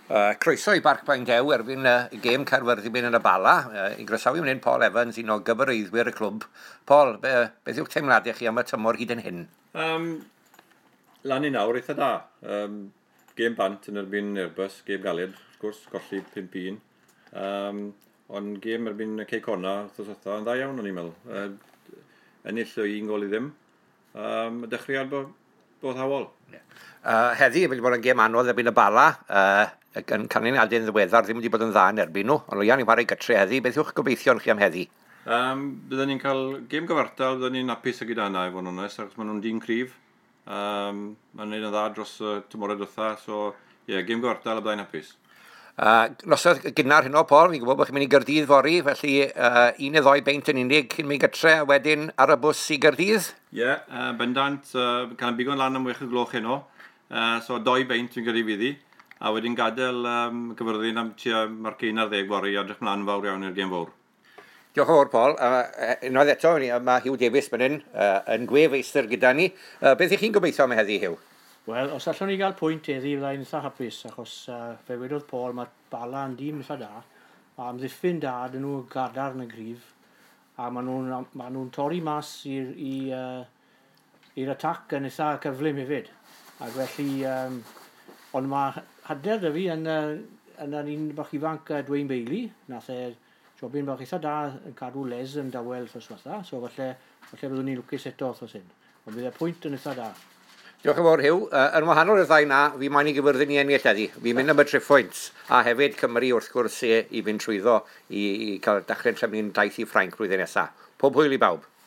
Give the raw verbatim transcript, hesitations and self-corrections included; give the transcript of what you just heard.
Uh, croeso i Barc Baendew erbyn y uh, gêm Caerfyrddin yn y Bala. Uh, I groesawu fan hyn Paul Evans, un o gyfarwyddwyr y clwb. Paul, be, beth yw'ch teimladau chi am y tymor hyd yn hyn? Um, lan i nawr eitha da. Um, gêm bant yn erbyn Airbus, gêm galed, wrth gwrs, golli pump un. Um, ond gêm erbyn Ceicona, wrthos yn dda iawn o'n i'n meddwl. Uh, ennill o un gol i ddim. Um, dechreuad bod, bod hawol. Yeah. Uh, heddi, wedi bod yn gêm anodd erbyn y Bala. Uh, yn canlyniadau yn ddiweddar ddim wedi bod yn dda yn erbyn nhw, ond Ian i chwarae gytre heddi. Beth yw'ch gobeithio chi am heddi? Um, byddwn ni'n cael gêm gyfartal, byddwn ni'n apus ag i dana i fod yn onest, achos maen nhw'n dyn cryf. Um, Mae'n neud yn dda dros y uh, tymorau dwtha, so ie, yeah, gêm gyfartal a byddai'n apus. Uh, Nosodd gynnar hyn o, Paul, fi'n gwybod bod chi'n mynd i Gaerdydd fori, felly uh, un neu ddoi beint yn unig cyn mynd gytre, a wedyn ar y bws i Gaerdydd? Ie, yeah, uh, bendant, uh, can bigo'n lan am wech y gloch heno, uh, so doi beint fi'n gyrru fyddi. A wedyn gadael um, Caerfyrddin am tua marc un ar ddeg bori a edrych mlaen fawr iawn i'r gêm fawr. Diolch yn fawr, Paul. Uh, unwaith eto, mae Hugh Davies fan hyn, uh, yn gwef eistedd gyda ni. Uh, beth ych chi'n gobeithio am heddi, Hugh? Wel, os allwn ni gael pwynt heddi, fyddai'n eitha hapus, achos uh, fe wedodd Paul, mae Bala yn dîm eitha da, a am ddiffyn da, dyn nhw gadar yn y grif, a maen nhw'n ma nhw torri mas i'r uh, atac yn eitha cyflym hefyd. Ac felly, um, ond mae hyder dy fi yn, yn, yn un bach ifanc uh, Dwayne Bailey, nath e jobyn bach eitha da yn cadw les yn dawel ffoswatha, so falle, falle byddwn ni'n lwcus eto wrthos hyn. Ond bydd e pwynt yn eitha da. Diolch yn fawr, Hugh. Uh, yn wahanol i'r ddau na, fi moyn i Gyfyrddin i ennill heddi. Fi'n mynd am y triffwynt, a hefyd Cymru wrth gwrs i fynd trwyddo i, i cael dechrau'n trefnu'n daith i Ffrainc flwyddyn nesaf. Pob hwyl i bawb.